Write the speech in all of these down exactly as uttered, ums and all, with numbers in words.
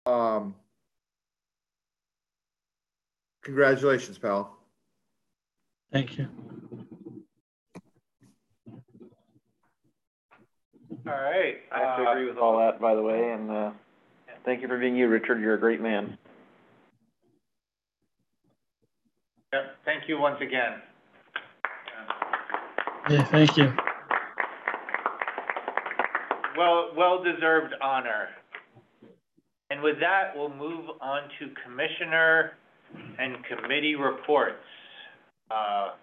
Um, congratulations, pal. Thank you. All right. I have to uh, agree with all that, by the way, and uh, thank you for being you, Richard. You're a great man. Yep, thank you once again. Yeah, thank you. Well, well-deserved honor. And with that, we'll move on to commissioner and committee reports. Uh,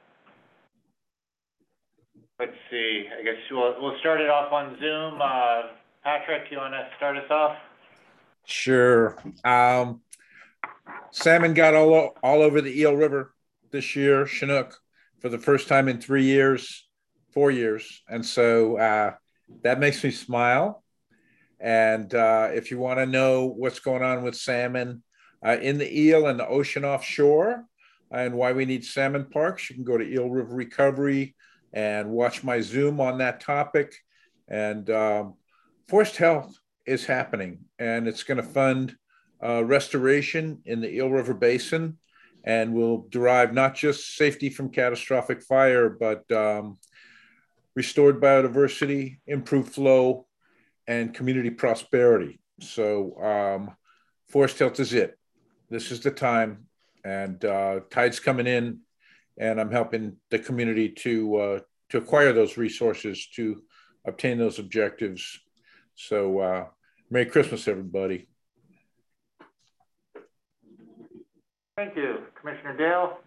let's see, I guess we'll, we'll start it off on Zoom. Uh, Patrick, you want to start us off? Sure. Um, salmon got all, all over the Eel River this year, Chinook, for the first time in three years, four years. And so uh, that makes me smile. And uh, if you want to know what's going on with salmon uh, in the eel and the ocean offshore and why we need salmon parks, you can go to Eel River Recovery and watch my Zoom on that topic. And um, Forest Health is happening, and it's going to fund uh, restoration in the Eel River Basin, and will derive not just safety from catastrophic fire, but um, restored biodiversity, improved flow, and community prosperity. So um, Forest Health is it. This is the time, and uh, tide's coming in, and I'm helping the community to uh, to acquire those resources to obtain those objectives. So uh, Merry Christmas, everybody. Thank you. Commissioner Dale?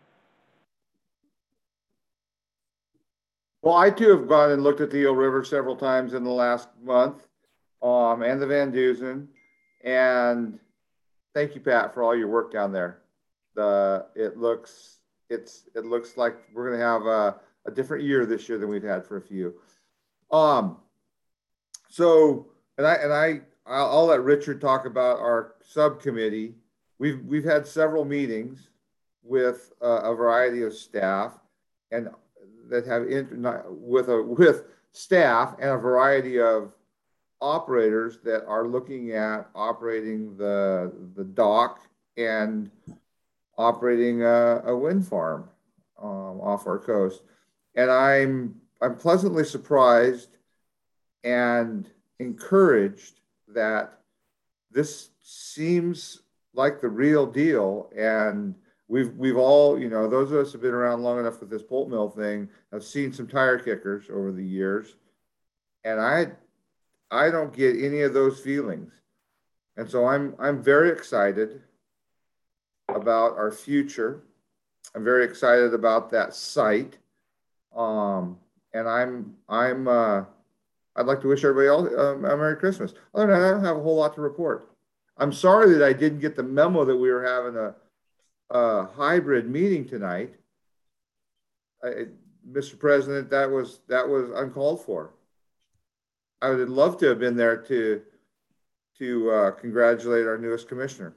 Well, I too have gone and looked at the Eel River several times in the last month, um, and the Van Dusen. And thank you, Pat, for all your work down there. The it looks it's it looks like we're gonna have a, a different year this year than we've had for a few. Um, so and I and I I'll, I'll let Richard talk about our subcommittee. We've we've had several meetings with uh, a variety of staff, and that have in, not, with a with staff and a variety of operators that are looking at operating the the dock and operating a, a wind farm um, off our coast. And I'm I'm pleasantly surprised and encouraged that this seems like the real deal. And we've we've all, you know, those of us who have been around long enough with this pulp mill thing have seen some tire kickers over the years. And I I don't get any of those feelings. And so I'm I'm very excited about our future. I'm very excited about that site. Um, and I'm I'm uh, I'd like to wish everybody else um, a Merry Christmas. Other than that, I don't have a whole lot to report. I'm sorry that I didn't get the memo that we were having a, a hybrid meeting tonight. I, Mister President, that was that was uncalled for. I would love to have been there to to uh, congratulate our newest commissioner.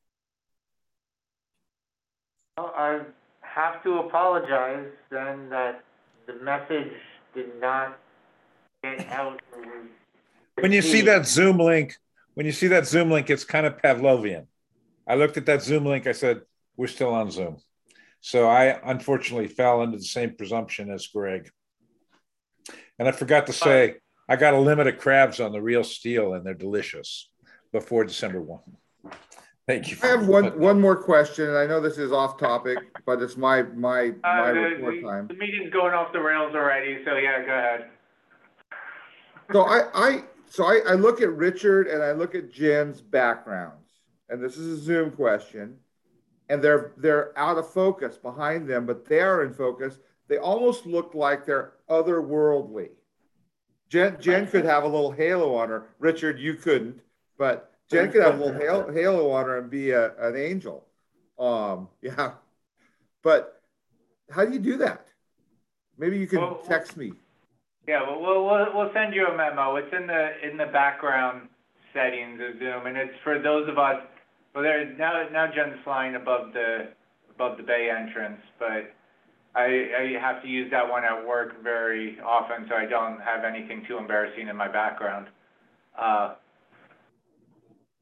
Well, I have to apologize then that the message did not get out. When you see that Zoom link, when you see that Zoom link, it's kind of Pavlovian. I looked at that Zoom link. I said, we're still on Zoom. So I unfortunately fell into the same presumption as Greg. And I forgot to say, I got a limit of crabs on the Real Steel, and they're delicious before December first. Thank you. I have one one more question, and I know this is off topic, but it's my my my uh, the, report the, time. The meeting's going off the rails already, so yeah, go ahead. So I I so I, I look at Richard and I look at Jen's backgrounds, and this is a Zoom question, and they're they're out of focus behind them, but they are in focus. They almost look like they're otherworldly. Jen Jen could have a little halo on her. Richard, you couldn't, but Jen could have a little halo, halo on her and be a, an angel. Um, yeah, but how do you do that? Maybe you can well, text me. Yeah, well, we'll we'll we'll send you a memo. It's in the in the background settings of Zoom, and it's for those of us. Well, there now now Jen's flying above the above the bay entrance, but I I have to use that one at work very often, so I don't have anything too embarrassing in my background. Uh,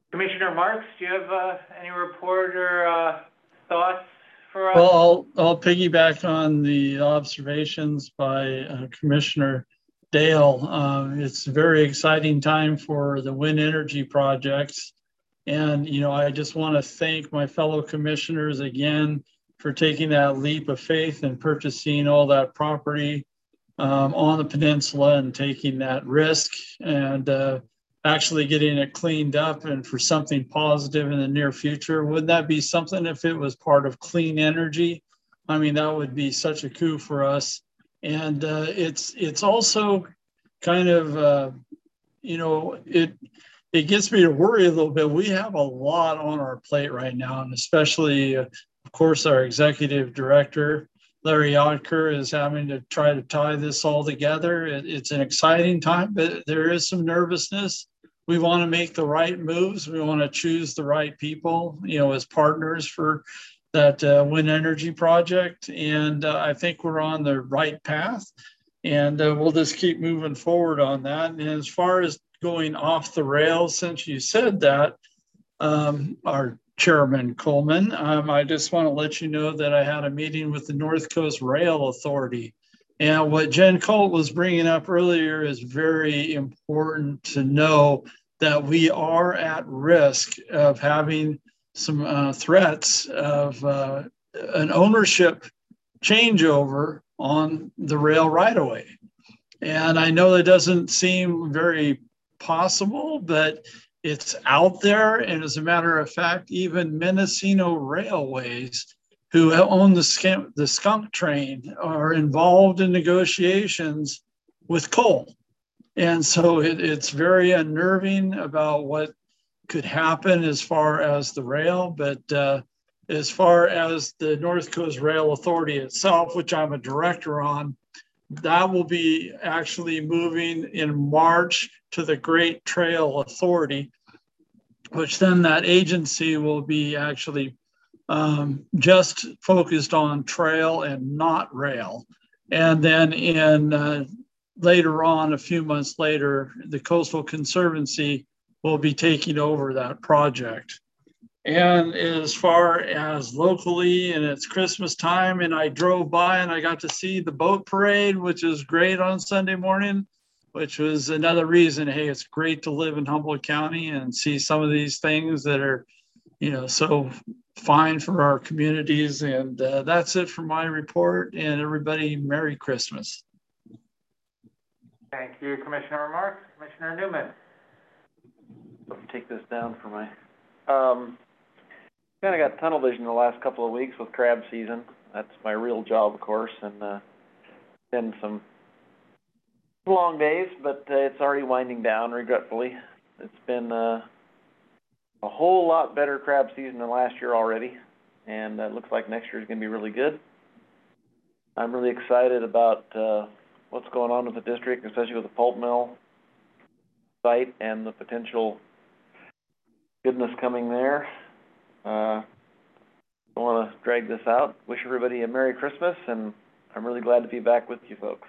Commissioner Marks, do you have, uh, any report or, uh, thoughts for us? Well, I'll, I'll piggyback on the observations by uh, Commissioner Dale. Uh, it's a very exciting time for the wind energy projects. And, you know, I just want to thank my fellow commissioners again for taking that leap of faith and purchasing all that property um, on the peninsula and taking that risk and uh, actually getting it cleaned up and for something positive in the near future. Wouldn't that be something if it was part of clean energy? I mean, that would be such a coup for us. And uh, it's it's also kind of, uh, you know, it it gets me to worry a little bit. We have a lot on our plate right now, and especially, uh, of course, our executive director, Larry Yodker, is having to try to tie this all together. It, it's an exciting time, but there is some nervousness. We want to make the right moves. We want to choose the right people, you know, as partners for that uh, wind energy project. And uh, I think we're on the right path. And uh, we'll just keep moving forward on that. And as far as going off the rails, since you said that, um, our Chairman Coleman, um, I just want to let you know that I had a meeting with the North Coast Rail Authority. And what Jen Colt was bringing up earlier is very important to know that we are at risk of having some uh, threats of uh, an ownership changeover on the rail right away. And I know that doesn't seem very possible, but it's out there. And as a matter of fact, even Mendocino Railways, who own the skunk, the skunk train, are involved in negotiations with coal. And so it, it's very unnerving about what could happen as far as the rail. But uh, as far as the North Coast Rail Authority itself, which I'm a director on, that will be actually moving in March to the Great Trail Authority, which then that agency will be actually um, just focused on trail and not rail. And then in uh, later on, a few months later, the Coastal Conservancy will be taking over that project. And as far as locally, and it's Christmas time, and I drove by and I got to see the boat parade, which is great on Sunday morning, which was another reason, hey, it's great to live in Humboldt County and see some of these things that are, you know, so fine for our communities. And uh, that's it for my report. And everybody, Merry Christmas. Thank you, Commissioner Remarks. Commissioner Newman. Let me take this down for my, um, kind of got tunnel vision the last couple of weeks with crab season. That's my real job, of course, and uh, been some long days, but uh, it's already winding down, regretfully. It's been uh, a whole lot better crab season than last year already, and it uh, looks like next year is going to be really good. I'm really excited about uh, what's going on with the district, especially with the pulp mill site and the potential goodness coming there. Uh, I want to drag this out. Wish everybody a Merry Christmas, and I'm really glad to be back with you folks.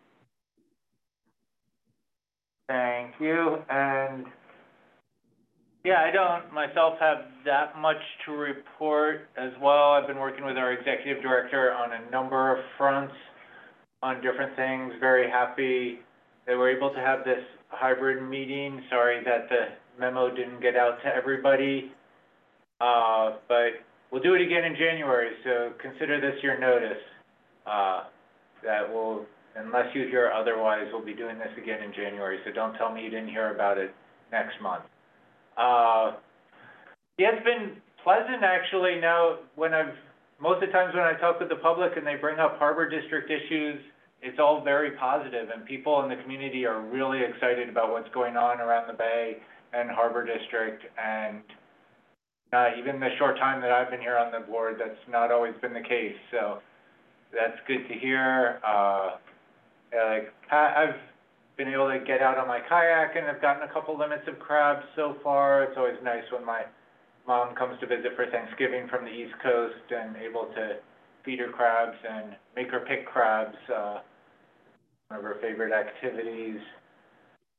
Thank you. And yeah, I don't myself have that much to report as well. I've been working with our executive director on a number of fronts on different things. Very happy that we're able to have this hybrid meeting. Sorry that the memo didn't get out to everybody. Uh, but we'll do it again in January, so consider this your notice. Uh, that will, unless you hear otherwise, we'll be doing this again in January, so don't tell me you didn't hear about it next month. Uh, yeah, it's been pleasant actually now when I've, most of the times when I talk with the public and they bring up Harbor District issues, it's all very positive and people in the community are really excited about what's going on around the Bay and Harbor District. And Uh, even the short time that I've been here on the board, that's not always been the case. So that's good to hear. Uh, like I've been able to get out on my kayak and I've gotten a couple limits of crabs so far. It's always nice when my mom comes to visit for Thanksgiving from the East Coast and able to feed her crabs and make her pick crabs. Uh, one of her favorite activities.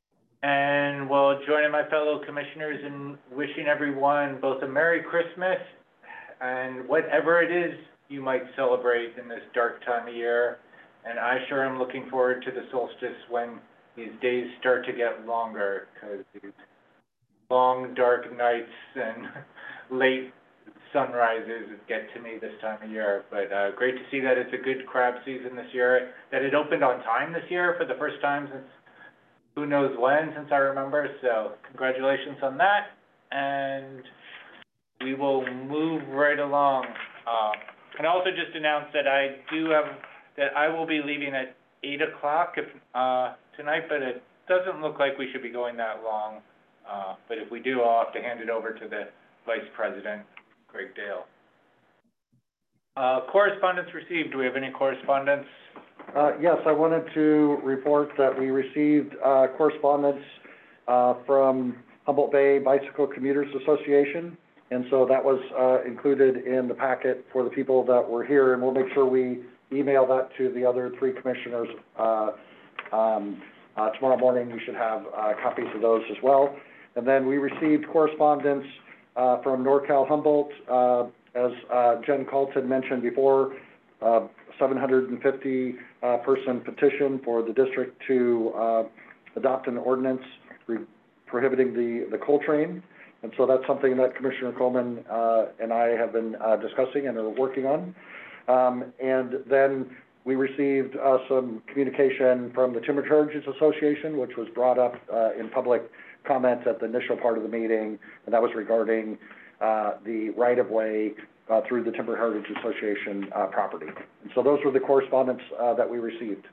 And will join my fellow commissioners in wishing everyone both a Merry Christmas and whatever it is you might celebrate in this dark time of year. And I sure am looking forward to the solstice when these days start to get longer, because these long, dark nights and late sunrises get to me this time of year. But uh, great to see that it's a good crab season this year, that it opened on time this year for the first time since who knows when, since I remember. So congratulations on that. And we will move right along. Uh, and also just announce that I do have, that I will be leaving at eight o'clock if, uh, tonight, but it doesn't look like we should be going that long. Uh, but if we do, I'll have to hand it over to the Vice President, Greg Dale. Uh, correspondence received. Do we have any correspondence? Uh, yes, I wanted to report that we received, uh, correspondence, uh, from Humboldt Bay Bicycle Commuters Association. And so that was, uh, included in the packet for the people that were here, and we'll make sure we email that to the other three commissioners. Uh, um, uh, tomorrow morning, you should have, uh, copies of those as well. And then we received correspondence, uh, from NorCal Humboldt, uh, as, uh, Jen Colton mentioned before, uh, seven hundred fifty, uh, person petition for the district to, uh, adopt an ordinance re- prohibiting the, the coal train. And so that's something that Commissioner Coleman, uh, and I have been, uh, discussing and are working on. Um, and then we received, uh, some communication from the Timber Heritage Association, which was brought up, uh, in public comments at the initial part of the meeting, and that was regarding, uh, the right-of-way, uh, through the Timber Heritage Association, uh, property. And so those were the correspondence, uh, that we received.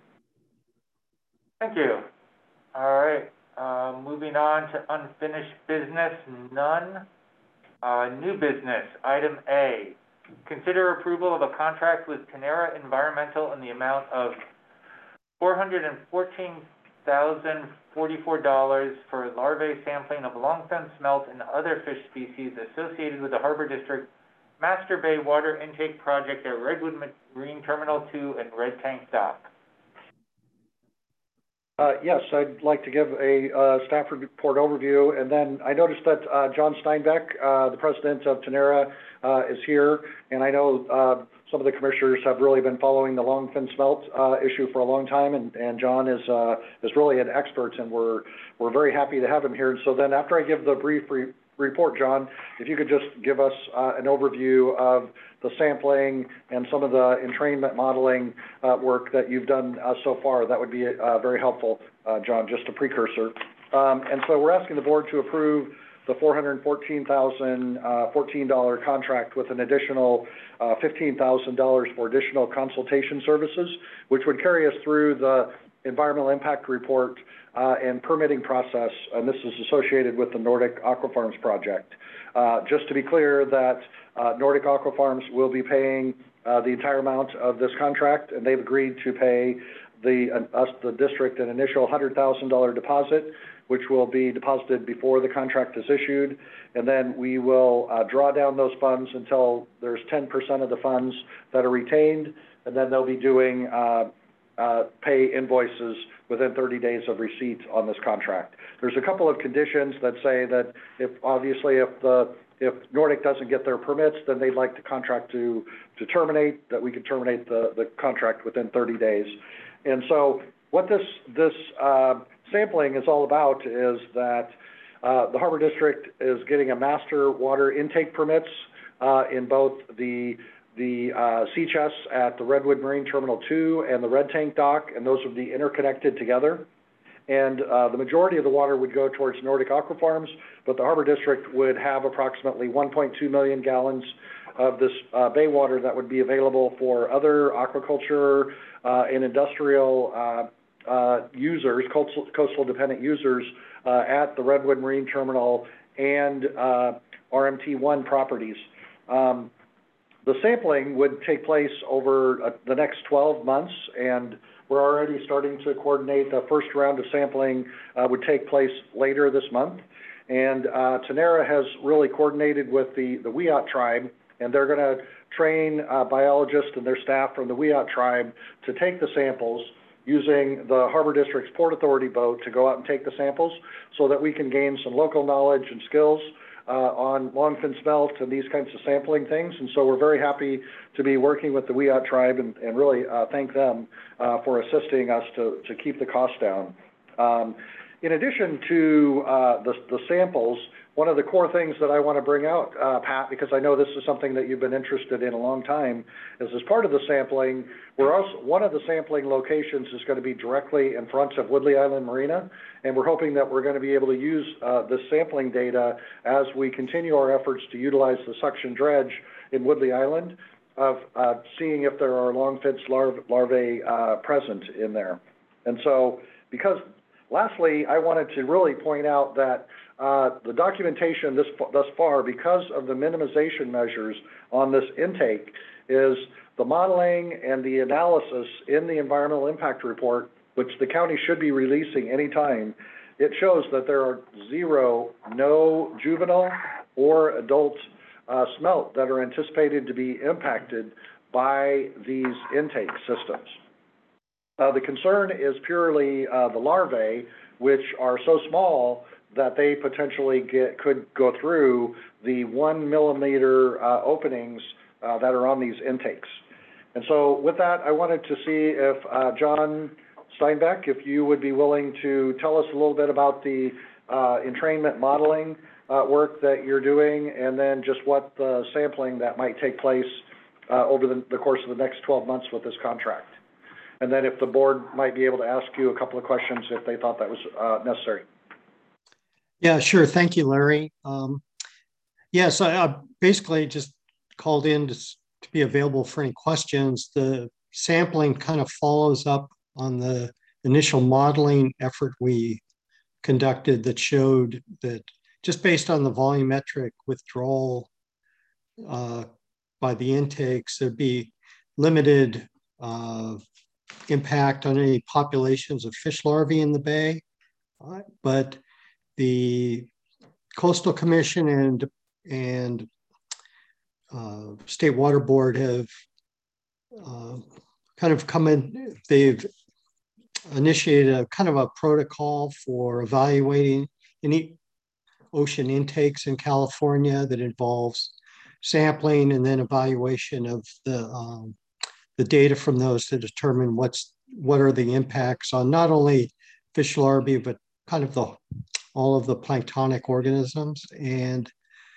Thank you. All right, uh, moving on to unfinished business, none. Uh, new business, item A. Consider approval of a contract with Tenera Environmental in the amount of four hundred fourteen thousand forty-four dollars for larvae sampling of longfin smelt and other fish species associated with the Harbor District Master Bay Water Intake Project at Redwood Marine Terminal two and Red Tank Dock. Uh, yes, I'd like to give a, uh, staff report overview, and then I noticed that, uh, John Steinbeck, uh, the president of Tenera, uh, is here, and I know, uh, some of the commissioners have really been following the longfin smelt, uh, issue for a long time, and, and John is, uh, is really an expert, and we're, we're very happy to have him here. And so then after I give the brief re- report, John, if you could just give us, uh, an overview of the sampling and some of the entrainment modeling, uh, work that you've done, uh, so far, that would be, uh, very helpful, uh, John, just a precursor. Um, and so we're asking the board to approve the four hundred fourteen thousand fourteen dollars contract with an additional, uh, fifteen thousand dollars for additional consultation services, which would carry us through the environmental impact report, uh, and permitting process, and this is associated with the Nordic Aquafarms project. Uh, just to be clear that, uh, Nordic Aquafarms will be paying, uh, the entire amount of this contract, and they've agreed to pay the, uh, us, the district, an initial one hundred thousand dollars deposit, which will be deposited before the contract is issued. And then we will, uh, draw down those funds until there's ten percent of the funds that are retained, and then they'll be doing, uh, uh, pay invoices within thirty days of receipt on this contract. There's a couple of conditions that say that if, obviously, if the, if Nordic doesn't get their permits, then they'd like the contract to, to terminate, that we could terminate the, the contract within thirty days. And so what this, this, uh, sampling is all about is that, uh, the Harbor District is getting a master water intake permits, uh, in both the, the, uh, C H S at the Redwood Marine Terminal two and the Red Tank Dock, and those would be interconnected together. And, uh, the majority of the water would go towards Nordic Aquafarms, but the Harbor District would have approximately one point two million gallons of this, uh, bay water that would be available for other aquaculture, uh, and industrial, uh, uh, users, coastal, coastal dependent users, uh, at the Redwood Marine Terminal and, uh, R M T one properties. Um, the sampling would take place over uh, the next twelve months, and we're already starting to coordinate. The first round of sampling, uh, would take place later this month. And, uh, Tenera has really coordinated with the, the Wiyot tribe, and they're gonna train, uh, biologists and their staff from the Wiyot tribe to take the samples using the Harbor District's Port Authority boat to go out and take the samples so that we can gain some local knowledge and skills uh, on longfin smelt and these kinds of sampling things. And so we're very happy to be working with the Wiyot tribe and, and really uh, thank them uh, for assisting us to, to keep the cost down. Um, in addition to uh, the, the samples, one of the core things that I want to bring out, uh, Pat, because I know this is something that you've been interested in a long time, is as part of the sampling, we're also, one of the sampling locations is going to be directly in front of Woodley Island Marina, and we're hoping that we're going to be able to use uh, this sampling data as we continue our efforts to utilize the suction dredge in Woodley Island, of uh, seeing if there are longfin larvae, larvae uh, present in there. And so, because, lastly, I wanted to really point out that Uh, the documentation this, thus far, because of the minimization measures on this intake, is the modeling and the analysis in the environmental impact report, which the county should be releasing anytime. It shows that there are zero, no juvenile or adult uh, smelt that are anticipated to be impacted by these intake systems. Uh, the concern is purely uh, the larvae, which are so small that they potentially get, could go through the one millimeter uh, openings uh, that are on these intakes. And so with that, I wanted to see if uh, John Steinbeck, if you would be willing to tell us a little bit about the uh, entrainment modeling uh, work that you're doing, and then just what the sampling that might take place uh, over the, the course of the next twelve months with this contract. And then if the board might be able to ask you a couple of questions if they thought that was uh, necessary. Yeah, sure. Thank you, Larry. Um, yes, I, I basically just called in to, to be available for any questions. The sampling kind of follows up on the initial modeling effort we conducted that showed that just based on the volumetric withdrawal uh, by the intakes, there'd be limited uh, impact on any populations of fish larvae in the bay. Uh, but the Coastal Commission and, and uh, State Water Board have uh, kind of come in, they've initiated a kind of a protocol for evaluating any ocean intakes in California that involves sampling and then evaluation of the, um, the data from those to determine what's, what are the impacts on not only fish larvae, but kind of the all of the planktonic organisms. And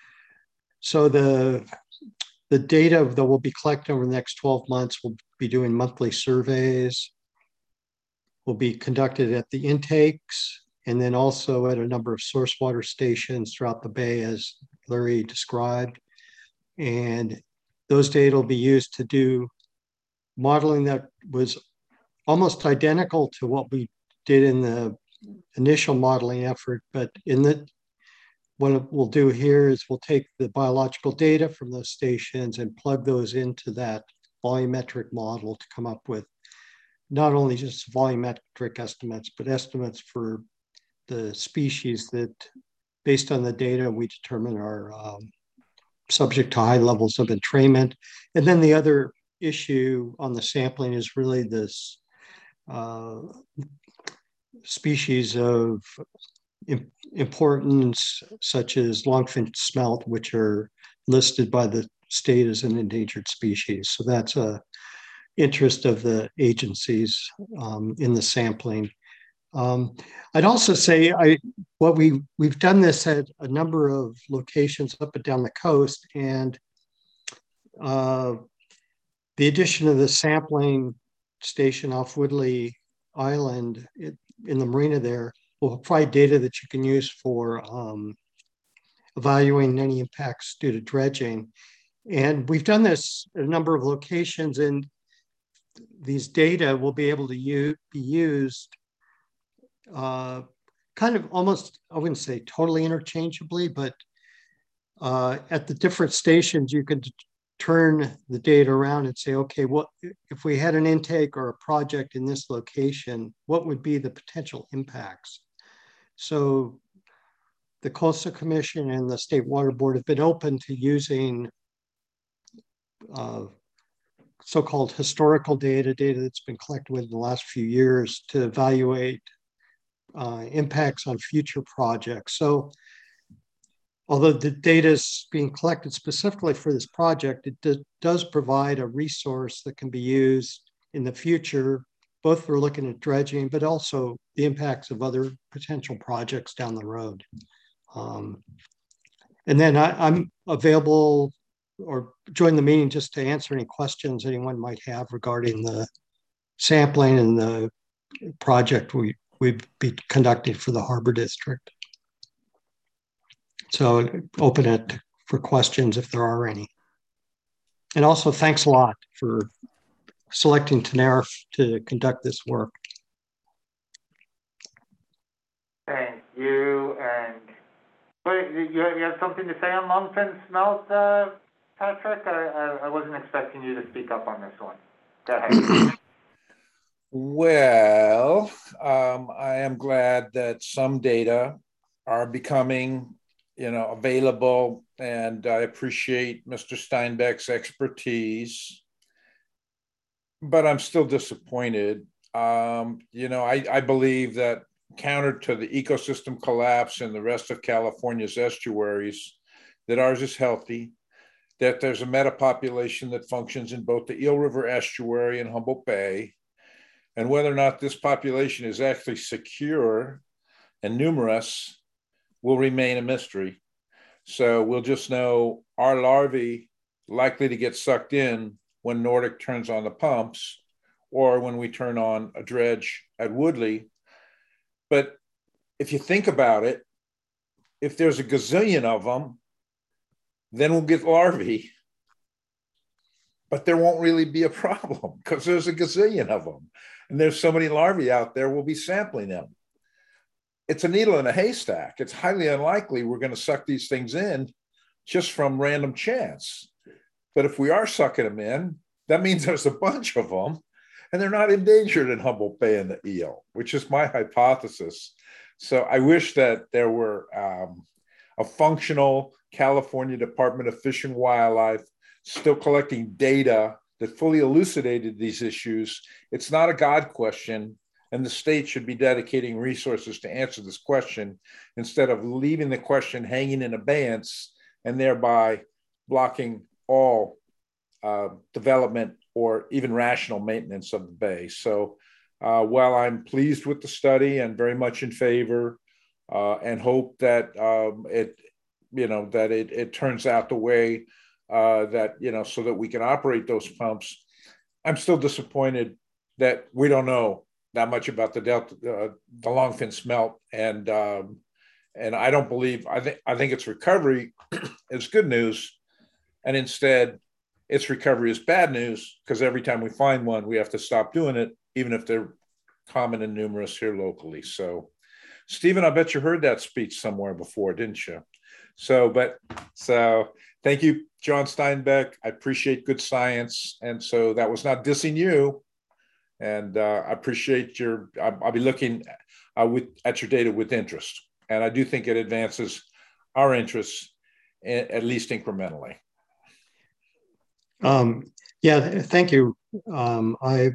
so the, the data that we'll be collecting over the next twelve months, we'll be doing monthly surveys, will be conducted at the intakes, and then also at a number of source water stations throughout the bay, as Larry described. And those data will be used to do modeling that was almost identical to what we did in the initial modeling effort, but in the, what we'll do here is we'll take the biological data from those stations and plug those into that volumetric model to come up with not only just volumetric estimates, but estimates for the species that, based on the data, we determine are um, subject to high levels of entrainment. And then the other issue on the sampling is really this uh, species of importance, such as longfin smelt, which are listed by the state as an endangered species. So that's a interest of the agencies um, in the sampling. Um, I'd also say I what we we've done this at a number of locations up and down the coast, and uh, the addition of the sampling station off Woodley Island it, in the marina there will provide data that you can use for um, evaluating any impacts due to dredging. And we've done this at a number of locations, and these data will be able to use, be used uh, kind of almost, I wouldn't say totally interchangeably, but uh, at the different stations, you can turn the data around and say, okay, what if we had an intake or a project in this location, what would be the potential impacts? So the Coastal Commission and the State Water Board have been open to using uh, so-called historical data, data that's been collected within the last few years to evaluate uh, impacts on future projects. So although the data is being collected specifically for this project, it do, does provide a resource that can be used in the future, both for looking at dredging, but also the impacts of other potential projects down the road. Um, and then I, I'm available or join the meeting just to answer any questions anyone might have regarding the sampling and the project we, we'd be conducting for the Harbor District. So open it for questions if there are any. And also thanks a lot for selecting Tenerife to conduct this work. Thank you. And wait, you, you have something to say on Longfin Smelt, uh, Patrick? I, I, I wasn't expecting you to speak up on this one. Go ahead. Well, um, I am glad that some data are becoming, you know, available, and I appreciate Mister Steinbeck's expertise, but I'm still disappointed. Um, you know, I, I believe that counter to the ecosystem collapse in the rest of California's estuaries, that ours is healthy, that there's a metapopulation that functions in both the Eel River estuary and Humboldt Bay, and whether or not this population is actually secure and numerous will remain a mystery. So we'll just know our larvae likely to get sucked in when Nordic turns on the pumps or when we turn on a dredge at Woodley. But if you think about it, if there's a gazillion of them, then we'll get larvae. But there won't really be a problem because there's a gazillion of them. And there's so many larvae out there, we'll be sampling them. It's a needle in a haystack. It's highly unlikely we're going to suck these things in just from random chance. But if we are sucking them in, that means there's a bunch of them and they're not endangered in Humboldt Bay and the eel, which is my hypothesis. So I wish that there were um, a functional California Department of Fish and Wildlife still collecting data that fully elucidated these issues. It's not a God question, and the state should be dedicating resources to answer this question instead of leaving the question hanging in abeyance and thereby blocking all uh, development or even rational maintenance of the bay. So uh, while I'm pleased with the study and very much in favor uh, and hope that um, it, you know, that it, it turns out the way uh, that, you know, so that we can operate those pumps, I'm still disappointed that we don't know that much about the delta, uh, the longfin smelt, and um, and I don't believe. I think I think its recovery is good news, and instead, its recovery is bad news because every time we find one, we have to stop doing it, even if they're common and numerous here locally. So, Stephen, I bet you heard that speech somewhere before, didn't you? So, but so thank you, John Steinbeck. I appreciate good science, and so that was not dissing you. And uh, I appreciate your, I'll, I'll be looking uh, with, at your data with interest. And I do think it advances our interests, in, at least incrementally. Um, yeah, thank you. Um, I,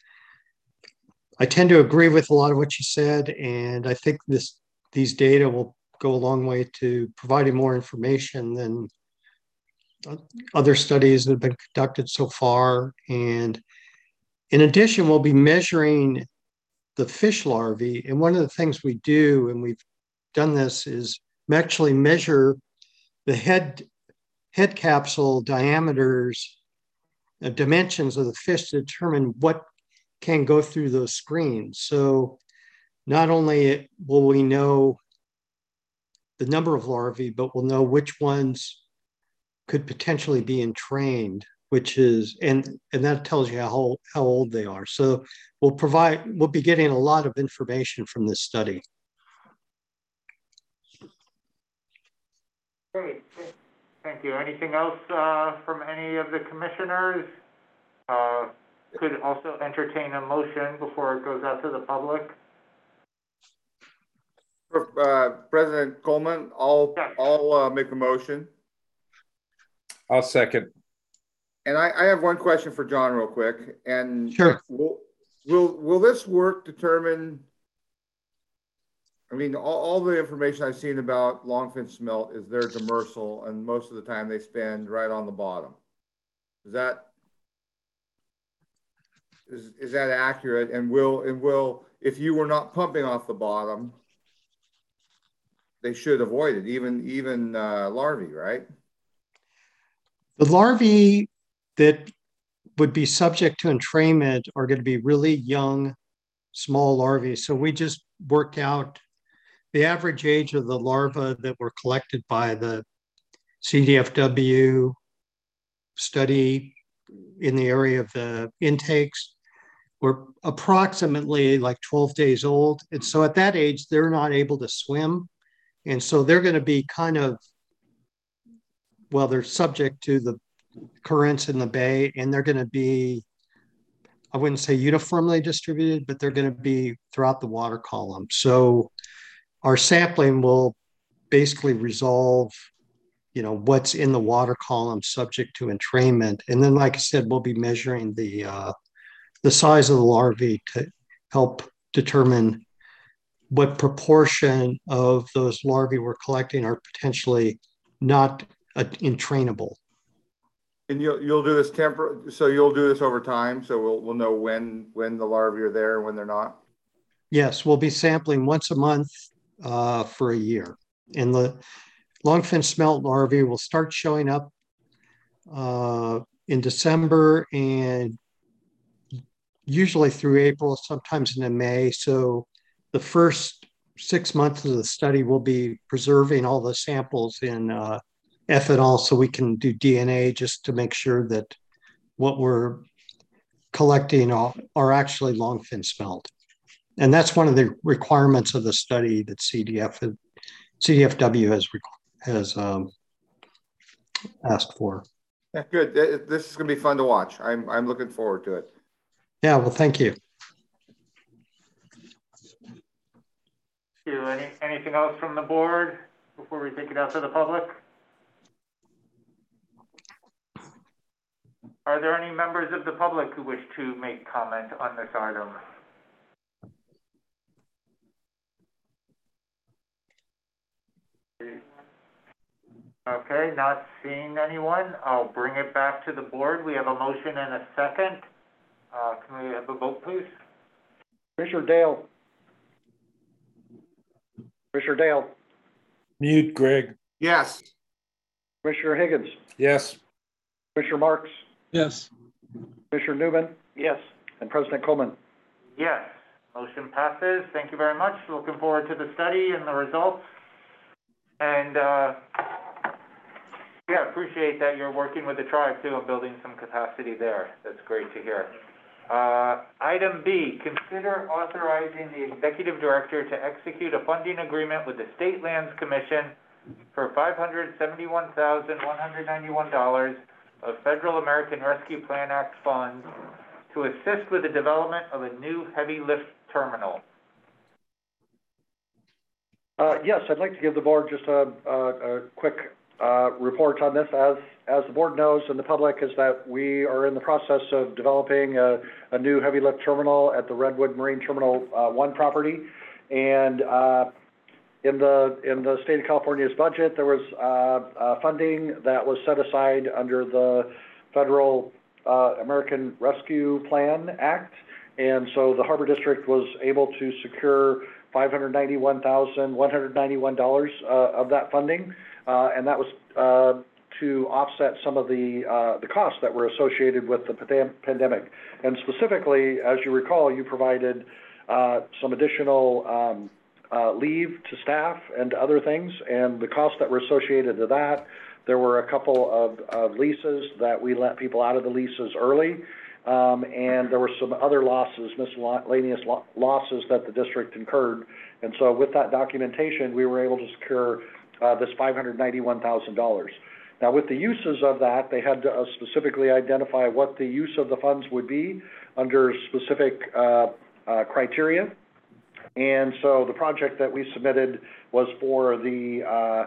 I tend to agree with a lot of what you said, and I think this these data will go a long way to providing more information than other studies that have been conducted so far. And in addition, we'll be measuring the fish larvae. And one of the things we do, and we've done this, is we actually measure the head, head capsule diameters, uh, dimensions of the fish to determine what can go through those screens. So not only will we know the number of larvae, but we'll know which ones could potentially be entrained, which is, and, and that tells you how, how old they are. So we'll provide, we'll be getting a lot of information from this study. Great, thank you. Anything else uh, from any of the commissioners? Uh, could also entertain a motion before it goes out to the public. Uh, President Coleman, I'll, Yes. I'll uh, make a motion. I'll second. And I, I have one question for John real quick. And Sure. will, will, will this work determine, I mean, all, all the information I've seen about longfin smelt is their demersal, and most of the time they spend right on the bottom. Is that, is, is that accurate? And will, and will, if you were not pumping off the bottom, they should avoid it, even, even uh, larvae, right? The larvae that would be subject to entrainment are going to be really young, small larvae. So we just worked out the average age of the larvae that were collected by the C D F W study in the area of the intakes were approximately like twelve days old. And so at that age, they're not able to swim. And so they're going to be kind of, well, they're subject to the currents in the bay, and they're going to be, I wouldn't say uniformly distributed, but they're going to be throughout the water column. So our sampling will basically resolve, you know, what's in the water column subject to entrainment. And then, like I said, we'll be measuring the, uh, the size of the larvae to help determine what proportion of those larvae we're collecting are potentially not uh, entrainable. And you'll, you'll do this tempor, so you'll do this over time. So we'll, we'll know when, when the larvae are there and when they're not. Yes, we'll be sampling once a month uh, for a year. And the longfin smelt larvae will start showing up uh, in December and usually through April, sometimes into May. So the first six months of the study will be preserving all the samples in uh, ethanol so we can do D N A just to make sure that what we're collecting are, are actually longfin smelt. And that's one of the requirements of the study that C D F, C D F W has, has um, asked for. Yeah, good. This is going to be fun to watch. I'm, I'm looking forward to it. Yeah, well, thank you. Thank you. Any, anything else from the board before we take it out to the public? Are there any members of the public who wish to make comment on this item? Okay, not seeing anyone. I'll bring it back to the board. We have a motion and a second. Uh, can we have a vote, please? Commissioner Dale. Commissioner Dale. Mute, Greg. Yes. Commissioner Higgins. Yes. Commissioner Marks. Yes. Commissioner Newman. Yes. And President Coleman. Yes. Motion passes. Thank you very much. Looking forward to the study and the results. And, uh, yeah, appreciate that you're working with the tribe too and building some capacity there. That's great to hear. Uh, item B, consider authorizing the executive director to execute a funding agreement with the State Lands Commission for five hundred seventy-one thousand one hundred ninety-one dollars of Federal American Rescue Plan Act funds to assist with the development of a new heavy lift terminal. Uh, yes, I'd like to give the board just a, a, a quick uh, report on this. As as the board knows and the public is that we are in the process of developing a, a new heavy lift terminal at the Redwood Marine Terminal uh, One property, and uh, in the in the state of California's budget there was uh, uh, funding that was set aside under the Federal uh, American Rescue Plan Act, and so the Harbor District was able to secure five hundred ninety-one thousand one hundred ninety-one dollars uh, of that funding, uh, and that was uh, to offset some of the uh, the costs that were associated with the pandemic. And specifically, as you recall, you provided uh, some additional um, uh, leave to staff and other things, and the costs that were associated to that. There were a couple of, of leases that we let people out of the leases early. Um, and there were some other losses, miscellaneous lo losses that the district incurred. And so with that documentation, we were able to secure uh, this five hundred ninety-one thousand dollars. Now with the uses of that, they had to uh, specifically identify what the use of the funds would be under specific uh, uh, criteria. And so the project that we submitted was for the uh,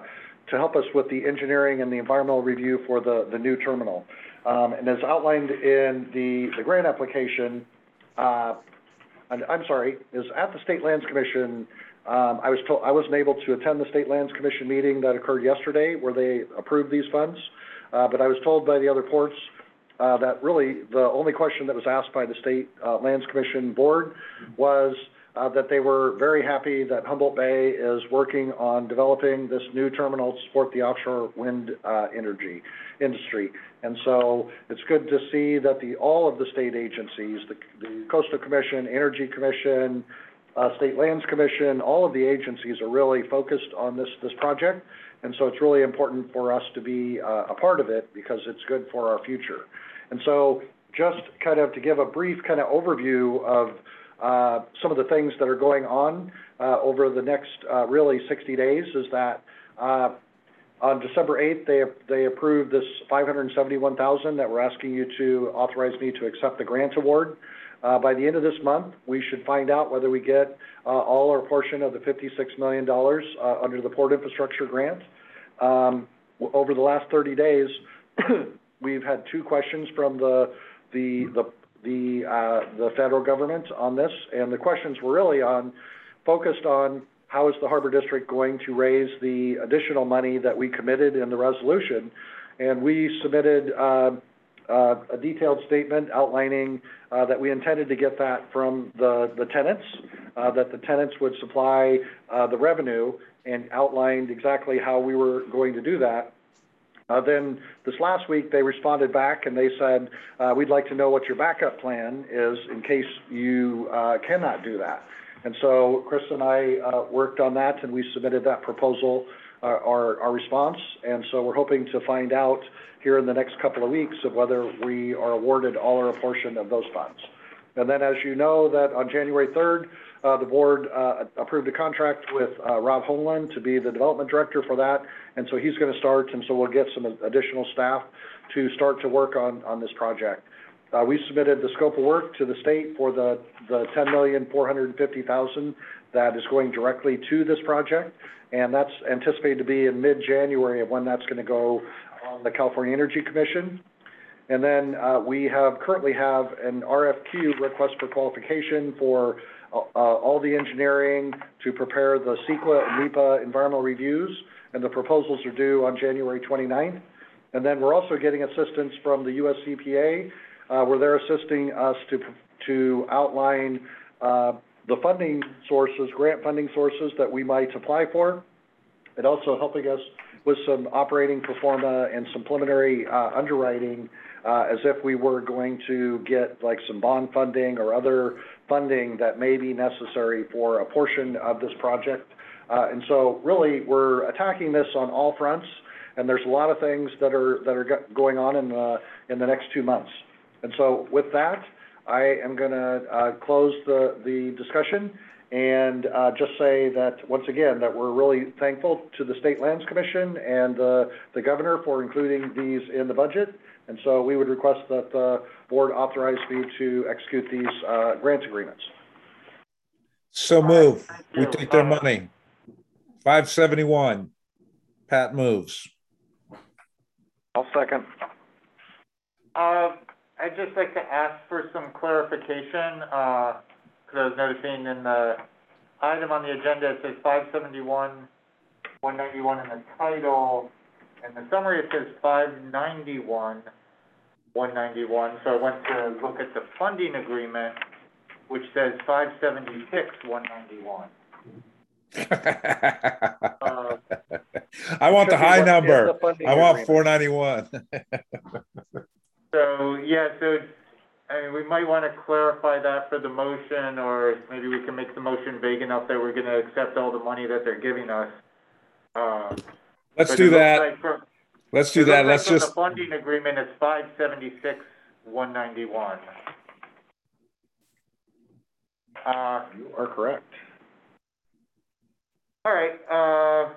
to help us with the engineering and the environmental review for the, the new terminal. Um, and as outlined in the, the grant application, uh, and I'm sorry, is at the State Lands Commission, um, I was told, I wasn't able to attend the State Lands Commission meeting that occurred yesterday where they approved these funds. Uh, but I was told by the other ports, uh, that really the only question that was asked by the State uh, Lands Commission board was uh, that they were very happy that Humboldt Bay is working on developing this new terminal to support the offshore wind uh, energy industry. And so it's good to see that the all of the state agencies, the, the Coastal Commission, Energy Commission, uh, State Lands Commission, all of the agencies are really focused on this, this project. And so it's really important for us to be uh, a part of it because it's good for our future. And so just kind of to give a brief kind of overview of uh, some of the things that are going on uh, over the next uh, really sixty days is that uh, on December eighth, they, they approved this five hundred seventy-one thousand dollars that we're asking you to authorize me to accept the grant award. Uh, by the end of this month, we should find out whether we get uh, all or portion of the fifty-six million dollars uh, under the Port Infrastructure Grant. Um, over the last thirty days, we've had two questions from the the the the, uh, the federal government on this, and the questions were really on focused on how is the Harbor District going to raise the additional money that we committed in the resolution, and we submitted uh, uh, a detailed statement outlining uh, that we intended to get that from the the tenants, uh, that the tenants would supply uh, the revenue, and outlined exactly how we were going to do that. Uh, then this last week, they responded back and they said, uh, we'd like to know what your backup plan is in case you uh, cannot do that. And so Chris and I uh, worked on that, and we submitted that proposal, uh, our, our response. And so we're hoping to find out here in the next couple of weeks of whether we are awarded all or a portion of those funds. And then, as you know, that on January third, uh, the board uh, approved a contract with uh, Rob Homeland to be the development director for that. And so he's going to start, and so we'll get some additional staff to start to work on, on this project. Uh, we submitted the scope of work to the state for the, the ten million four hundred fifty thousand that is going directly to this project. And that's anticipated to be in mid-January of when that's going to go on the California Energy Commission. And then uh, we have currently have an R F Q, request for qualification, for uh, all the engineering to prepare the CEQA and NEPA environmental reviews, and the proposals are due on January twenty-ninth. And then we're also getting assistance from the U S E P A, uh, where they're assisting us to, to outline uh, the funding sources, grant funding sources that we might apply for, and also helping us with some operating pro forma and some preliminary uh, underwriting uh, as if we were going to get like some bond funding or other funding that may be necessary for a portion of this project. Uh, and so really we're attacking this on all fronts, and there's a lot of things that are that are going on in the, in the next two months. And so with that, I am going to uh, close the, the discussion and uh, just say that, once again, that we're really thankful to the State Lands Commission and uh, the governor for including these in the budget. And so we would request that the board authorize me to execute these uh, grant agreements. So move. We take their money. five seventy-one. Pat moves. I'll second. Uh, I'd just like to ask for some clarification, uh, because I was noticing in the item on the agenda, it says five seventy-one, one ninety-one in the title. In the summary, it says five ninety-one, one ninety-one. So I went to look at the funding agreement, which says five seventy-six, one ninety-one. uh, I want the high number. I want agreement. four ninety-one. So, yeah, so I mean, we might want to clarify that for the motion, or maybe we can make the motion vague enough that we're going to accept all the money that they're giving us. Uh, Let's but do it looks that. like from- Let's do it that. looks Let's like from just. the funding agreement, it's five seventy-six, one ninety-one. Uh, You are correct. all right, uh,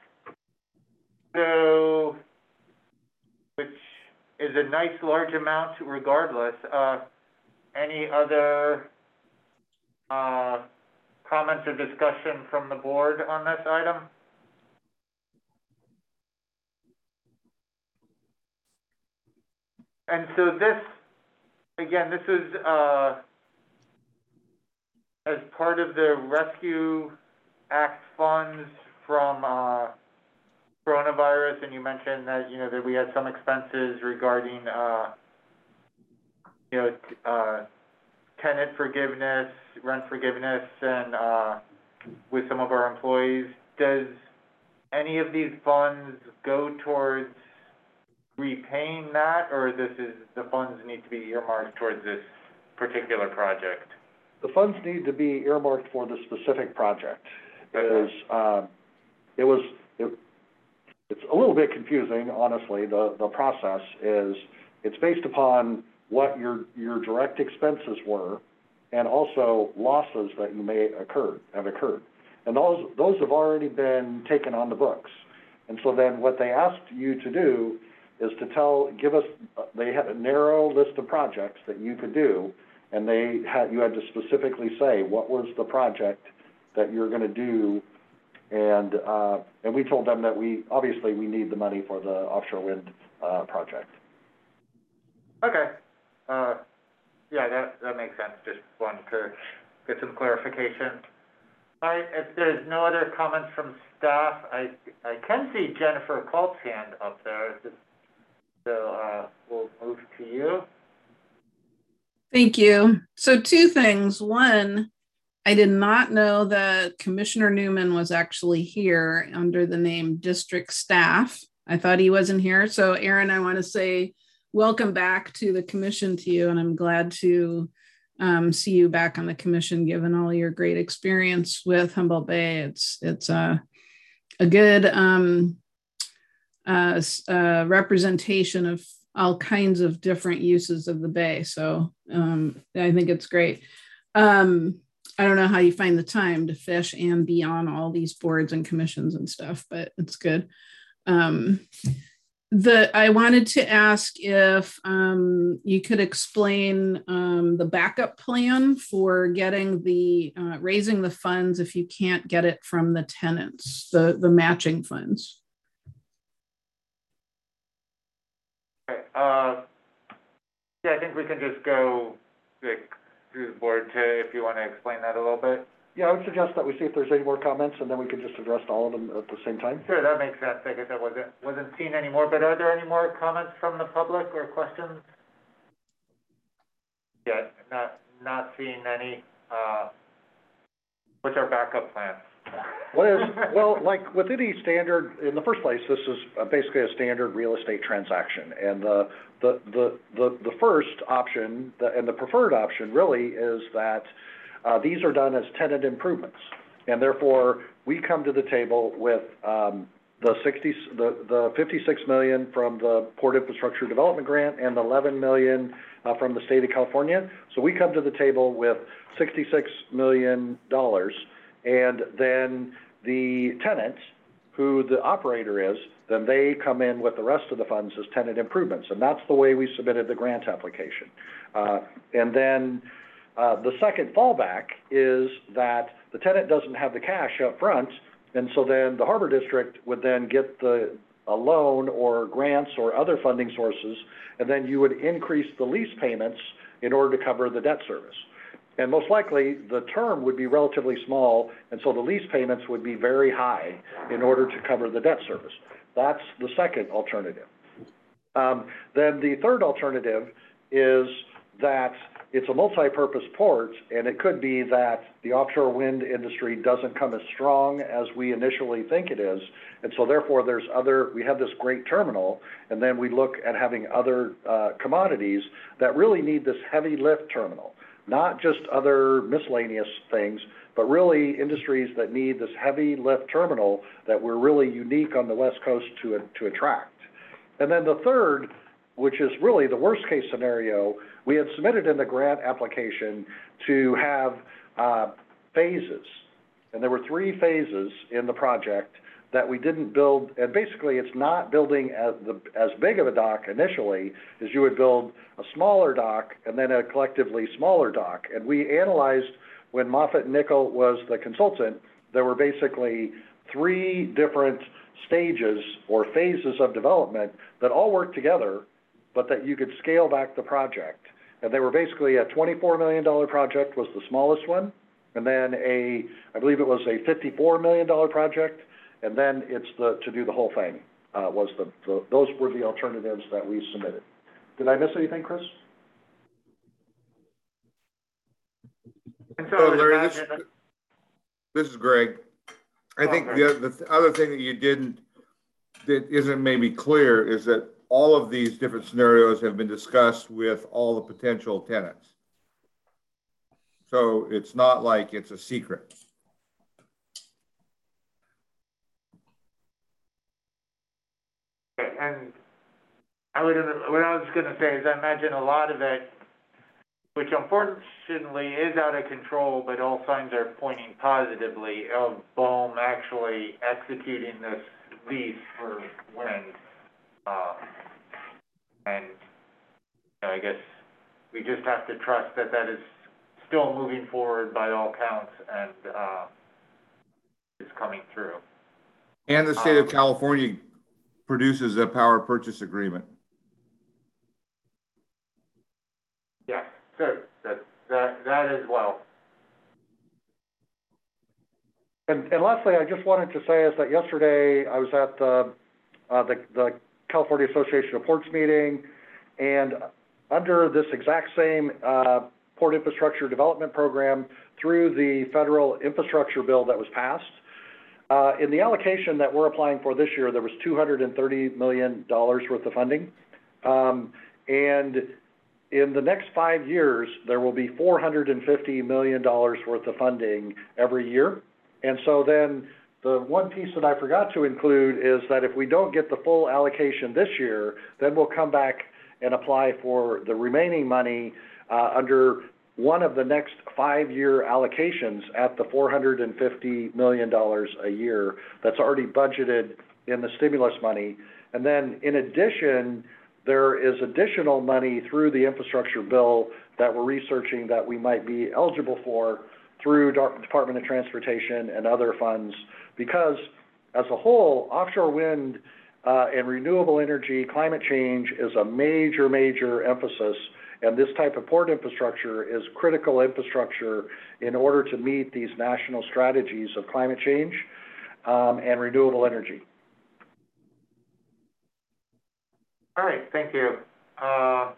so, which is a nice large amount regardless. Uh, any other, uh, comments or discussion from the board on this item? And so this, again, this is, uh, as part of the Rescue Act funds from, uh, coronavirus, and you mentioned that, you know, that we had some expenses regarding, uh, you know, uh, tenant forgiveness, rent forgiveness, and, uh, with some of our employees. Does any of these funds go towards repaying that, or this is, the funds need to be earmarked towards this particular project? The funds need to be earmarked for the specific project. Okay. Is, um, it was, it, it's a little bit confusing, honestly. The, the process is, it's based upon what your, your direct expenses were and also losses that you may occur, have occurred. And those, those have already been taken on the books. And so then what they asked you to do is to tell, give us, they had a narrow list of projects that you could do, and they had, you had to specifically say what was the project that you're gonna do. And, uh, and we told them that we, obviously we need the money for the offshore wind, uh, project. Okay. Uh, yeah, that, that makes sense. Just wanted to get some clarification. All right, if there's no other comments from staff, I, I can see Jennifer Culp's hand up there. So, uh, we'll move to you. Thank you. So two things. One, I did not know that Commissioner Newman was actually here under the name district staff. I thought he wasn't here. So Aaron, I want to say welcome back to the commission to you. And I'm glad to um, see you back on the commission, given all your great experience with Humboldt Bay. It's, it's a, a good um, uh, uh, representation of all kinds of different uses of the Bay. So um, I think it's great. Um, I don't know how you find the time to fish and be on all these boards and commissions and stuff, but it's good. Um, the I wanted to ask if um, you could explain um, the backup plan for getting the, uh, raising the funds if you can't get it from the tenants, the, the matching funds. Okay, uh, yeah, I think we can just go like, through the board to, if you want to explain that a little bit. Yeah, I would suggest that we see if there's any more comments, and then we can just address all of them at the same time. Sure, that makes sense. I guess I wasn't, wasn't seen anymore, but are there any more comments from the public or questions? Yeah, not, not seeing any. Uh, what's our backup plan? What is, well, like with any standard, in the first place, this is basically a standard real estate transaction. And the, the, the, the, the first option, the, and the preferred option really is that uh, these are done as tenant improvements. And therefore, we come to the table with um, the sixty, the, the fifty-six million from the Port Infrastructure Development Grant and the eleven million uh, from the state of California. So we come to the table with sixty-six million dollars. And then the tenant, who the operator is, then they come in with the rest of the funds as tenant improvements. And that's the way we submitted the grant application. Uh, and then uh, the second fallback is that the tenant doesn't have the cash up front. And so then the Harbor District would then get the a loan or grants or other funding sources, and then you would increase the lease payments in order to cover the debt service. And most likely, the term would be relatively small, and so the lease payments would be very high in order to cover the debt service. That's the second alternative. Um, then the third alternative is that it's a multi-purpose port, and it could be that the offshore wind industry doesn't come as strong as we initially think it is, and so therefore there's other, we have this great terminal, and then we look at having other uh, commodities that really need this heavy lift terminal. Not just other miscellaneous things, but really industries that need this heavy lift terminal that we're really unique on the West Coast to, to attract. And then the third, which is really the worst case scenario, we had submitted in the grant application to have uh, phases. And there were three phases in the project that we didn't build, and basically it's not building as, the, as big of a dock initially as you would build a smaller dock and then a collectively smaller dock. And we analyzed, when Moffitt and Nichol was the consultant, there were basically three different stages or phases of development that all work together, but that you could scale back the project. And they were basically a twenty-four million dollar project was the smallest one, and then a, I believe it was a fifty-four million dollar project, and then it's the, to do the whole thing, uh, was the, the, those were the alternatives that we submitted. Did I miss anything, Chris? And so I So would Larry, this, imagine, this is Greg. I Oh, think Greg. the, other- the other thing that you didn't, that isn't maybe clear is that all of these different scenarios have been discussed with all the potential tenants. So it's not like it's a secret. and I would, what I was gonna say is I imagine a lot of it, which unfortunately is out of control, but all signs are pointing positively of BOEM actually executing this lease for wind. Uh, and, you know, I guess we just have to trust that that is still moving forward by all counts and, uh, is coming through. And the state of Um, California produces a power purchase agreement. Yeah, so that, that, that as well. And, and lastly, I just wanted to say is that yesterday I was at the, uh, the, the California Association of Ports meeting, and under this exact same, uh, Port Infrastructure Development Program through the federal infrastructure bill that was passed, uh, in the allocation that we're applying for this year, there was two hundred thirty million dollars worth of funding. Um, and in the next five years, there will be four hundred fifty million dollars worth of funding every year. And so then the one piece that I forgot to include is that if we don't get the full allocation this year, then we'll come back and apply for the remaining money uh, under one of the next five-year allocations at the four hundred fifty million dollars a year that's already budgeted in the stimulus money. And then in addition, there is additional money through the infrastructure bill that we're researching that we might be eligible for through Department of Transportation and other funds, because as a whole, offshore wind uh, and renewable energy, climate change is a major, major emphasis, and this type of port infrastructure is critical infrastructure in order to meet these national strategies of climate change um, and renewable energy. All right, thank you. Uh,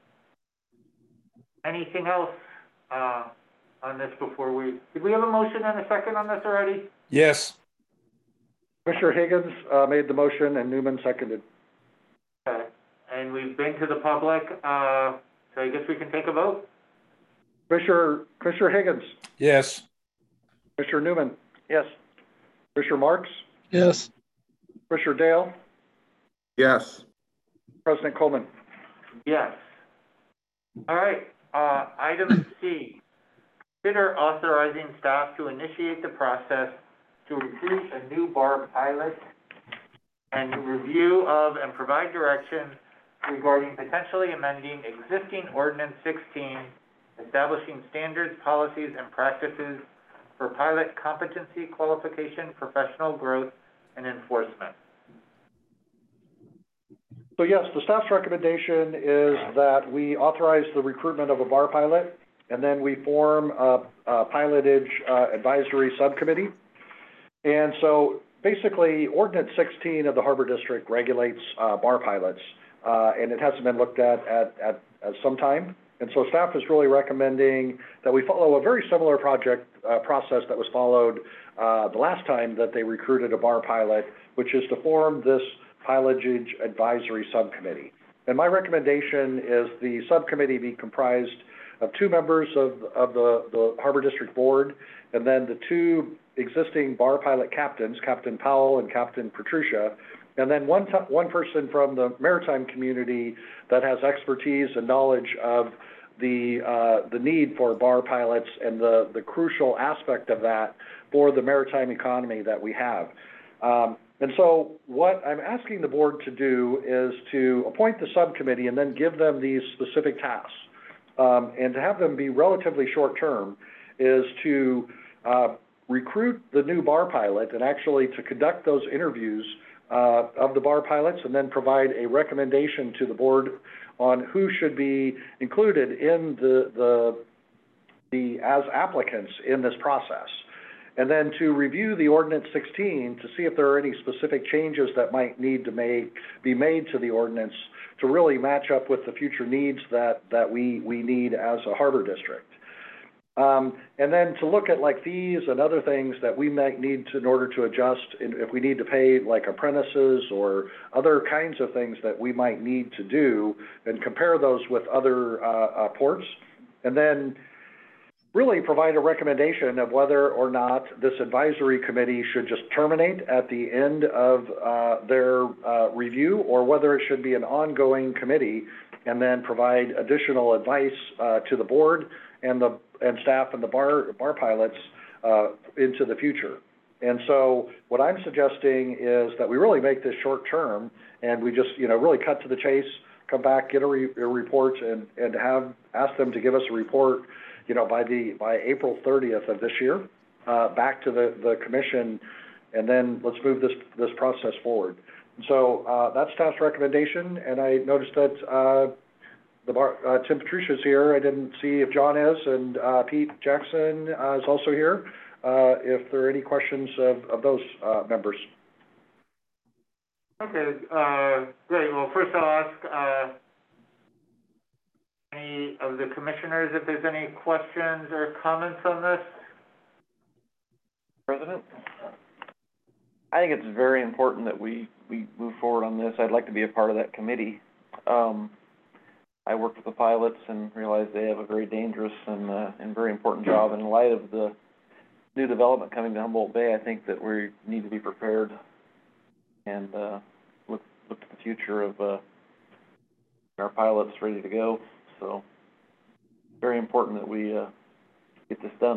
anything else, uh, on this before we, did we have a motion and a second on this already? Yes. Commissioner Higgins uh, made the motion and Newman seconded. Okay, and we've been to the public, uh, so I guess we can take a vote? Commissioner, Commissioner Higgins, Yes. Commissioner Newman. Yes. Commissioner Marks, Yes. Commissioner Dale, Yes. President Coleman. Yes. All right, uh, item C, consider authorizing staff to initiate the process to recruit a new bar pilot and review of and provide direction regarding potentially amending existing ordinance sixteen, establishing standards, policies, and practices for pilot competency, qualification, professional growth, and enforcement. So yes, the staff's recommendation is that we authorize the recruitment of a bar pilot, and then we form a, a pilotage uh, advisory subcommittee. And so basically, Ordinance sixteen of the Harbor District regulates uh, bar pilots, uh, and it hasn't been looked at at, at at some time. And so staff is really recommending that we follow a very similar project uh, process that was followed uh, the last time that they recruited a bar pilot, which is to form this pilotage advisory subcommittee. And my recommendation is the subcommittee be comprised of two members of, of the, the Harbor District Board, and then the two existing bar pilot captains, Captain Powell and Captain Petrucia, and then one, one person from the maritime community that has expertise and knowledge of the, uh, the need for bar pilots and the, the crucial aspect of that for the maritime economy that we have. Um, and so what I'm asking the board to do is to appoint the subcommittee and then give them these specific tasks. Um, and to have them be relatively short-term is to uh, recruit the new bar pilot and actually to conduct those interviews uh, of the bar pilots, and then provide a recommendation to the board on who should be included in the, the, the as applicants in this process. And then to review the ordinance sixteen to see if there are any specific changes that might need to make, be made to the ordinance to really match up with the future needs that, that we, we need as a harbor district. Um, and then to look at like fees and other things that we might need to, in order to adjust, in, if we need to pay like apprentices or other kinds of things that we might need to do, and compare those with other uh, uh, ports. And then really provide a recommendation of whether or not this advisory committee should just terminate at the end of uh, their uh, review, or whether it should be an ongoing committee, and then provide additional advice uh, to the board and the and staff and the bar bar pilots uh, into the future. And so what I'm suggesting is that we really make this short term, and we just you know really cut to the chase, come back, get a, re a report, and and have ask them to give us a report, you know, by the by April thirtieth of this year, uh, back to the the commission, and then let's move this this process forward. So uh, that's staff's recommendation, and I noticed that uh, the bar, uh, Tim Petruccia is here. I didn't see if John is, and uh, Pete Jackson uh, is also here. Uh, if there are any questions of, of those uh, members. Okay, uh, great. Well, first I'll ask uh, any of the commissioners if there's any questions or comments on this. President? I think it's very important that we, we move forward on this. I'd like to be a part of that committee. Um, I worked with the pilots and realized they have a very dangerous and, uh, and very important job. And in light of the new development coming to Humboldt Bay, I think that we need to be prepared and uh, look, look to the future of uh, our pilots ready to go. So, very important that we uh, get this done.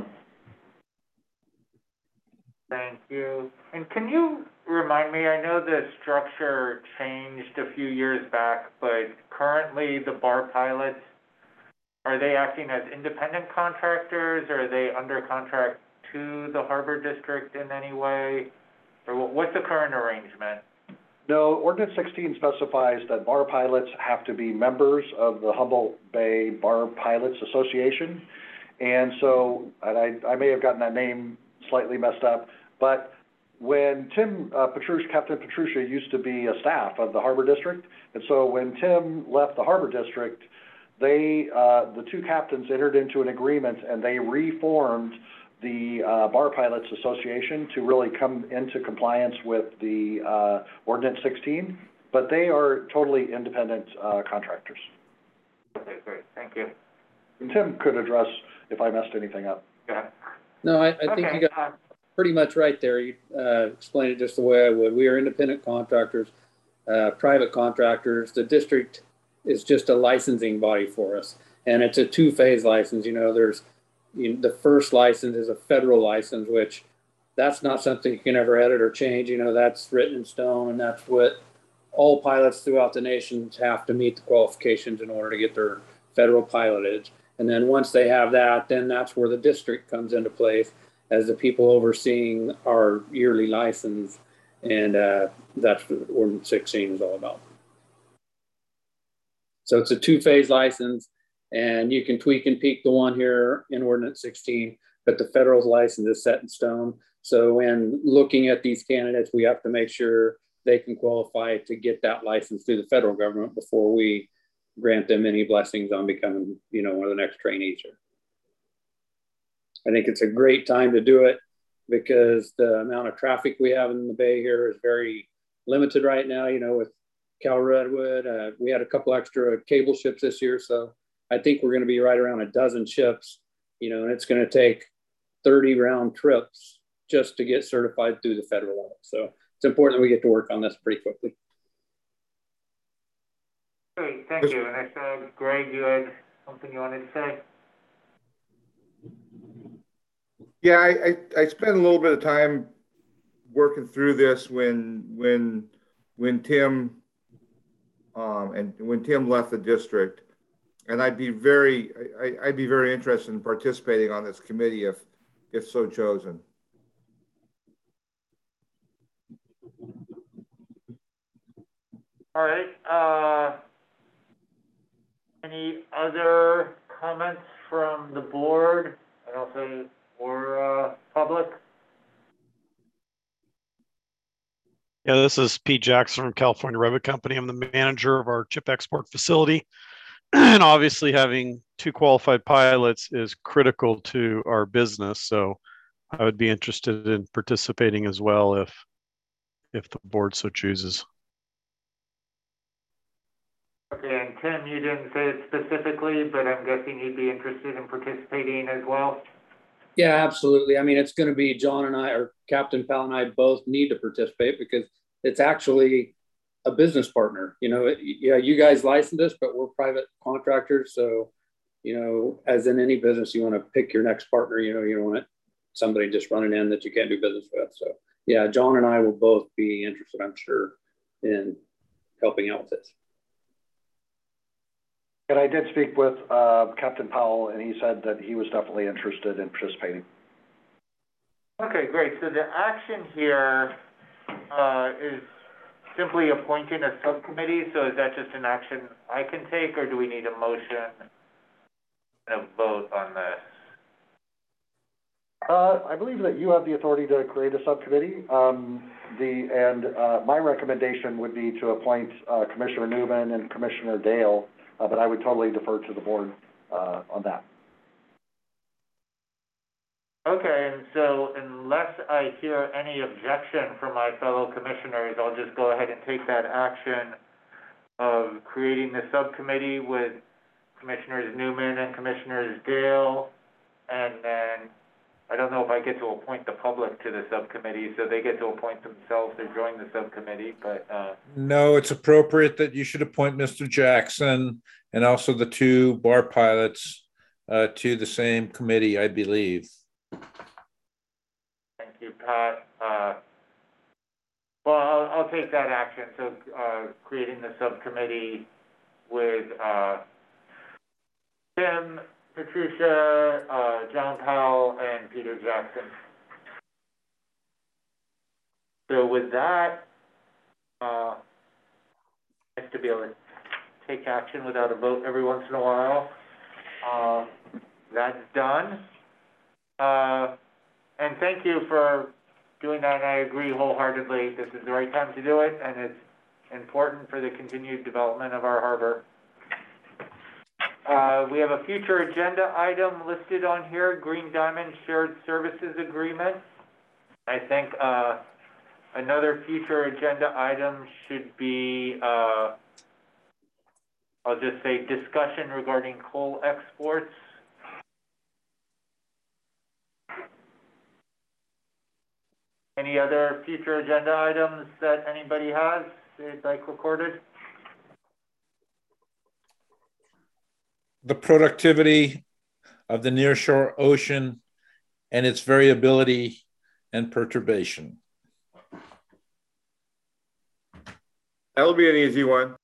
Thank you. And can you remind me, I know the structure changed a few years back, but currently the bar pilots, are they acting as independent contractors, or are they under contract to the Harbor District in any way? Or what's the current arrangement? No, Ordinance sixteen specifies that bar pilots have to be members of the Humboldt Bay Bar Pilots Association. And so, and I, I may have gotten that name slightly messed up, but when Tim uh, Petruccia, Captain Petruccia used to be a staff of the Harbor District, and so when Tim left the Harbor District, they, uh, the two captains entered into an agreement, and they reformed the uh, Bar Pilots Association to really come into compliance with the uh, Ordinance sixteen, but they are totally independent uh, contractors. Okay, great, thank you. And Tim could address if I messed anything up. Yeah. No, I, I think okay. you got pretty much right there. You uh, explained it just the way I would. We are independent contractors, uh, private contractors. The district is just a licensing body for us, and it's a two-phase license. You know, there's you know, the first license is a federal license, which that's not something you can ever edit or change. You know, that's written in stone, and that's what all pilots throughout the nation have to meet the qualifications in order to get their federal pilotage. And then once they have that, then that's where the district comes into place as the people overseeing our yearly license. And uh, that's what Ordinance sixteen is all about. So it's a two-phase license, and you can tweak and peak the one here in Ordinance sixteen, but the federal license is set in stone. So when looking at these candidates, we have to make sure they can qualify to get that license through the federal government before we grant them any blessings on becoming, you know, one of the next trainees here. I think it's a great time to do it because the amount of traffic we have in the bay here is very limited right now. You know, with Cal Redwood, uh, we had a couple extra cable ships this year. So I think we're going to be right around a dozen ships, you know, and it's going to take thirty round trips just to get certified through the federal level. So it's important that we get to work on this pretty quickly. Great, thank you. And I saw, Greg, you had something you wanted to say? Yeah, I, I, I spent a little bit of time working through this when when when Tim um, and when Tim left the district, and I'd be very I, I'd be very interested in participating on this committee if if so chosen. All right, uh, any other comments from the board and also or, uh, public? Yeah, this is Pete Jackson from California Rubber Company. I'm the manager of our chip export facility. And obviously having two qualified pilots is critical to our business. So I would be interested in participating as well if if the board so chooses. Okay, and Tim, you didn't say it specifically, but I'm guessing you'd be interested in participating as well? Yeah, absolutely. I mean, it's going to be John and I, or Captain Powell and I both need to participate because it's actually a business partner. You know, it, yeah, you guys license us, but we're private contractors. So, you know, as in any business, you want to pick your next partner. You know, you don't want somebody just running in that you can't do business with. So, yeah, John and I will both be interested, I'm sure, in helping out with this. And I did speak with uh, Captain Powell, and he said that he was definitely interested in participating. Okay, great. So the action here uh, is simply appointing a subcommittee. So is that just an action I can take, or do we need a motion and a vote on this? Uh, I believe that you have the authority to create a subcommittee. Um, the, and uh, my recommendation would be to appoint uh, Commissioner Newman and Commissioner Dale, uh, but I would totally defer to the board uh, on that. Okay, and so unless I hear any objection from my fellow commissioners, I'll just go ahead and take that action of creating the subcommittee with Commissioners Newman and Commissioners Dale, and then I don't know if I get to appoint the public to the subcommittee, so they get to appoint themselves to join the subcommittee, but... Uh... No, it's appropriate that you should appoint Mister Jackson and also the two bar pilots uh, to the same committee, I believe. Thank you, Pat. Uh, well, I'll, I'll take that action, so uh, creating the subcommittee with uh, Tim, Patricia, uh, John Powell, and Peter Jackson. So with that, uh, nice to be able to take action without a vote every once in a while. Uh, that's done. Uh, and thank you for doing that, and I agree wholeheartedly. This is the right time to do it, and it's important for the continued development of our harbor. Uh, we have a future agenda item listed on here, Green Diamond Shared Services Agreement. I think uh, another future agenda item should be, uh, I'll just say, discussion regarding coal exports. Any other future agenda items that anybody has they'd like recorded? The productivity of the nearshore ocean and its variability and perturbation. That'll be an easy one.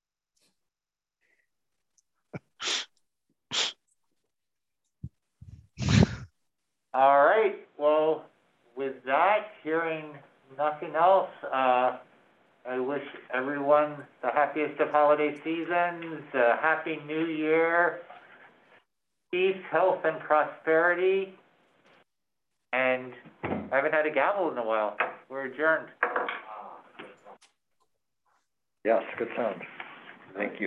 All right. Well, with that, hearing nothing else, uh, I wish everyone the happiest of holiday seasons, a happy new year, peace, health, and prosperity. And I haven't had a gavel in a while. We're adjourned. Yes, good sound. Thank you.